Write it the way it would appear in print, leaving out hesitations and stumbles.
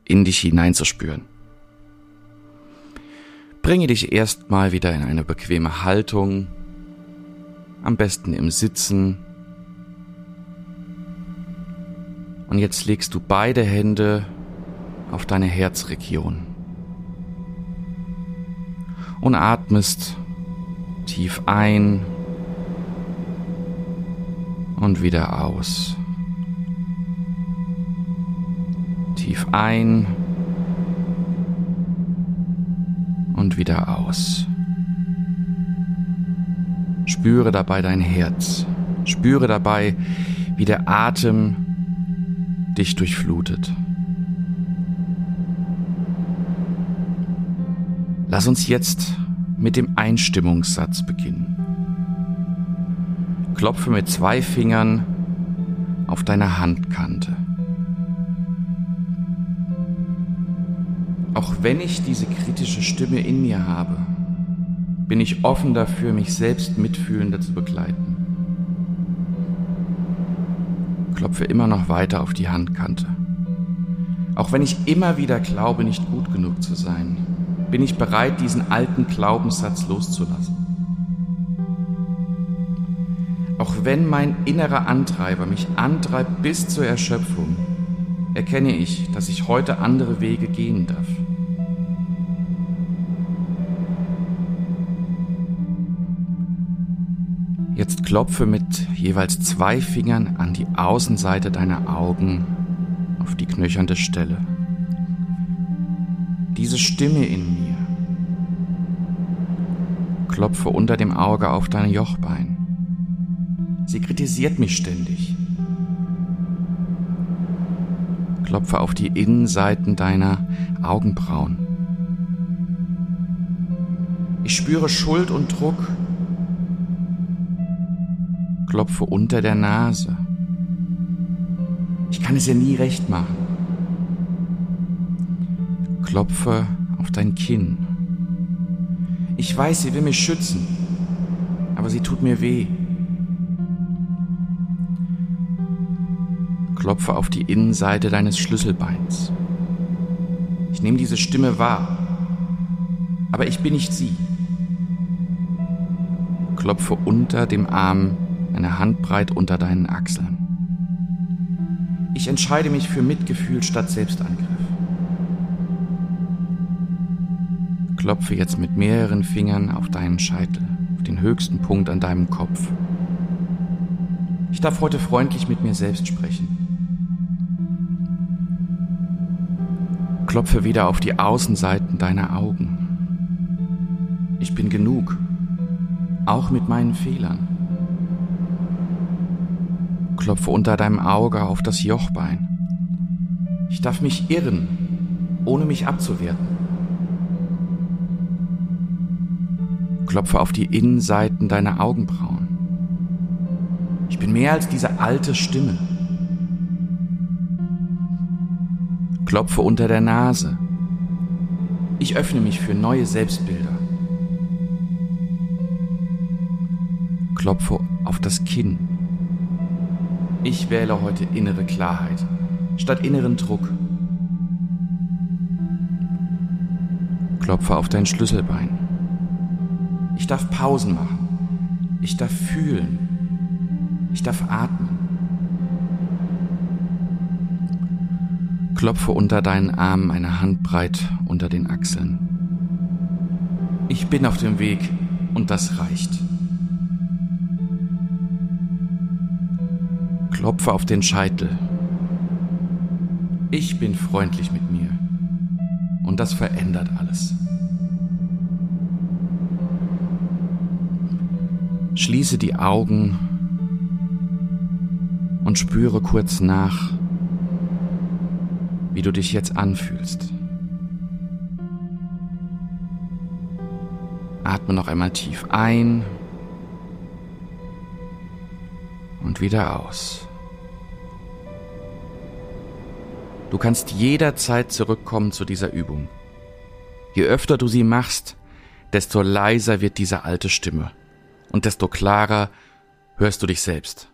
in dich hineinzuspüren. Bringe dich erstmal wieder in eine bequeme Haltung, am besten im Sitzen. Und jetzt legst du beide Hände auf deine Herzregion und atmest tief ein und wieder aus. Tief ein und wieder aus. Spüre dabei dein Herz. Spüre dabei, wie der Atem dich durchflutet. Lass uns jetzt mit dem Einstimmungssatz beginnen. Klopfe mit 2 Fingern auf deine Handkante. Auch wenn ich diese kritische Stimme in mir habe, bin ich offen dafür, mich selbst mitfühlender zu begleiten. Klopfe immer noch weiter auf die Handkante. Auch wenn ich immer wieder glaube, nicht gut genug zu sein, bin ich bereit, diesen alten Glaubenssatz loszulassen. Auch wenn mein innerer Antreiber mich antreibt bis zur Erschöpfung, erkenne ich, dass ich heute andere Wege gehen darf. Jetzt klopfe mit jeweils 2 Fingern an die Außenseite deiner Augen auf die knöchernde Stelle. Diese Stimme in mir. Klopfe unter dem Auge auf dein Jochbein. Sie kritisiert mich ständig. Klopfe auf die Innenseiten deiner Augenbrauen. Ich spüre Schuld und Druck. Klopfe unter der Nase. Ich kann es ihr nie recht machen. Klopfe auf dein Kinn. Ich weiß, sie will mich schützen, aber sie tut mir weh. Klopfe auf die Innenseite deines Schlüsselbeins. Ich nehme diese Stimme wahr, aber ich bin nicht sie. Klopfe unter dem Arm, eine Handbreit unter deinen Achseln. Ich entscheide mich für Mitgefühl statt Selbstangriff. Klopfe jetzt mit mehreren Fingern auf deinen Scheitel, auf den höchsten Punkt an deinem Kopf. Ich darf heute freundlich mit mir selbst sprechen. Klopfe wieder auf die Außenseiten deiner Augen. Ich bin genug, auch mit meinen Fehlern. Klopfe unter deinem Auge auf das Jochbein. Ich darf mich irren, ohne mich abzuwerten. Klopfe auf die Innenseiten deiner Augenbrauen. Ich bin mehr als diese alte Stimme. Klopfe unter der Nase. Ich öffne mich für neue Selbstbilder. Klopfe auf das Kinn. Ich wähle heute innere Klarheit statt inneren Druck. Klopfe auf dein Schlüsselbein. Ich darf Pausen machen. Ich darf fühlen. Ich darf atmen. Klopfe unter deinen Armen eine Handbreit unter den Achseln. Ich bin auf dem Weg und das reicht. Klopfe auf den Scheitel. Ich bin freundlich mit mir und das verändert alles. Schließe die Augen und spüre kurz nach, wie du dich jetzt anfühlst. Atme noch einmal tief ein und wieder aus. Du kannst jederzeit zurückkommen zu dieser Übung. Je öfter du sie machst, desto leiser wird diese alte Stimme und desto klarer hörst du dich selbst.